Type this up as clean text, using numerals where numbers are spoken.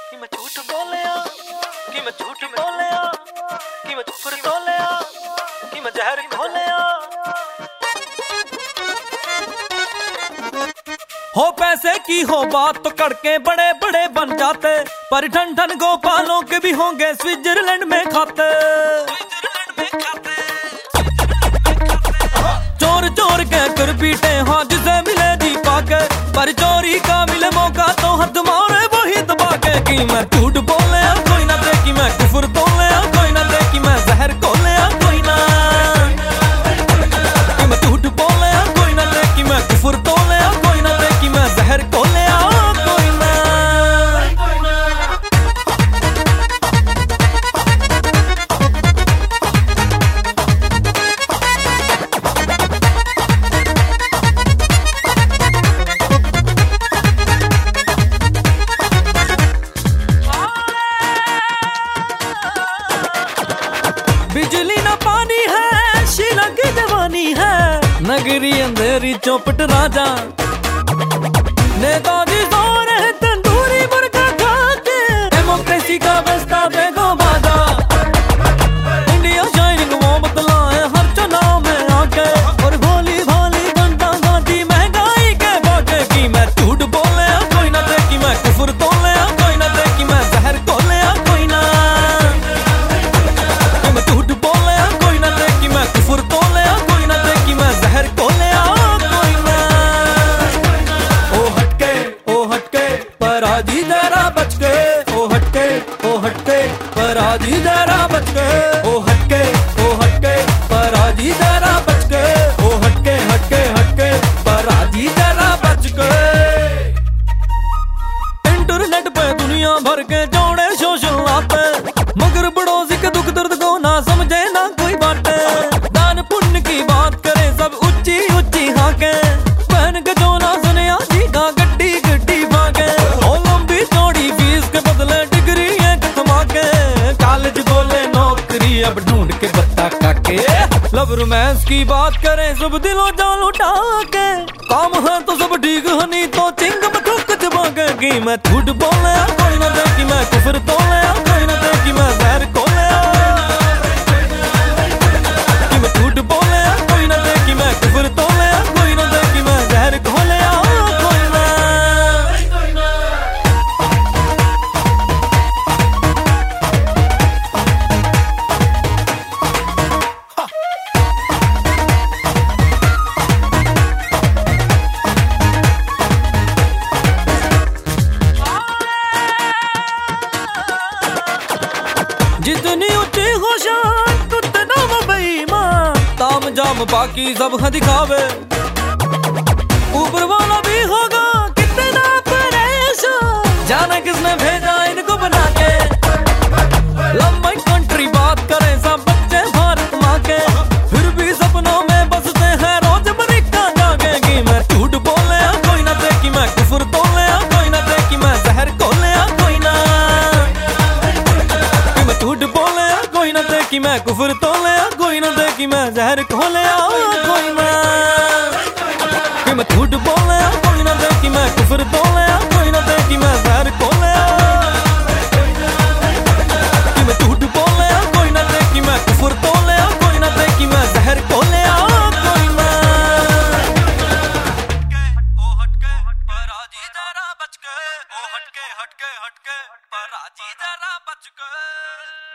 कि मैं झूठ बोलिया, कि मैं झूठ बोलिया, कि मैं झूठ बोलिया, कि मैं जहर घोलिया। हो पैसे की हो बात तो कड़के बड़े बड़े बन जाते, पर ठन ठन गोपालों के भी होंगे स्विट्जरलैंड में खाते। चोर चोर कह कर पीटे हाँ जिसे मिले जी पाके, पर चोरी का मिले मौका तो हाथ मारे वही दबा के। कि मैं झूठ बोले कोई ना दे, कि मैं कुफर तोले कोई ना दे, कि मैं जहर खोले कोई ना। कि मैं झूठ बोले कोई ना दे, कि मैं कुफर तोले कोई ना दे, कि मैं जहर खोले कोई ना। बिजली ना पानी है शीला की जवानी है, नगरी अंधेरी चौपट राजा। नेताजी सो रहे तंदूरी मुर्गा खा के, डेमोक्रेसी का बस्ता देखो बाजा। इंडिया शाइनिंग मोहब्बत लाए हर चुनाव में आके, और भोली भाली बनता गाती महंगाई के बाटे। कि मैं झूठ बोले कोई ना दे, कि मैं कुफर तोले कोई ना दे, कि मैं जहर खोले कोई ना। कि मैं झूठ बोले कोई ना दे, कि मैं कुफर तोले कोई ना दे, कि मैं जहर खोले कोई ना। ओ हटके पराधी जरा बच के, ओ हटके पराधी जरा बच के। ओ हटके पराधी जरा बच के। ओ हटके पराधी जरा बच के। इंटरनेट पे दुनिया भर के जोड़े सोशल आते, मगर पड़ोसी के दुख दर्द को ना समझे ना कोई बाटे। दान पुण्य की बात करे सब ऊंची ऊंची हाके, बहन के जो ना सुने आजी का गड्डी गड्डी भागे। ओ लंबी चौड़ी फीस के बदले डिग्री एक कमा के, कॉलेज बोले नौकरी अब ढूंढ के बत्ता काके। लव रोमांस की बात करें सब दिलों जान उठा के, काम है तो सब ठीक है नहीं तो चिंग में थूक चबा के। कि मैं झूठ बोले कोई ना दे, कि मैं कुफर तोले कोई ना दे, कि मैं जहर खोले। कि मैं झूठ बोले कोई ना दे, कि मैं कुफर तोले कोई ना दे, कि मैं जहर खोले कोई ना। जितनी ऊंची हो शान उतना वो बेईमान, ताम जाम बाकी सब दिखावे। ऊपर वाला भी होगा कितना परेशान, जाने किसने भेजा इनको बना के। लंबी कंट्री बात करें सब बच्चे भारत माँ के, फिर भी सपनों में बसते हैं रोज अमेरिका जाके। कि मैं झूठ बोले कोई ना दे, कि मैं कुफर तोले कोई ना दे, कि मैं जहर खोले कोई ना। कि मैं झूठ बोले कोई ना दे, कि मैं कुफर तोले कोई ना दे, कि मैं जहर खोले कोई ना। कि मैं झूठ बोले कोई ना दे, कि मैं कुफर तोले कोई ना दे, कि मैं जहर खोले। कि मैं झूठ बोले कोई ना दे, कि मैं कुफर तोले कोई ना दे, कि मैं जहर खोले कोई ना। ओ हटके पराधी जरा बच के, ओ हटके पराधी जरा बच के।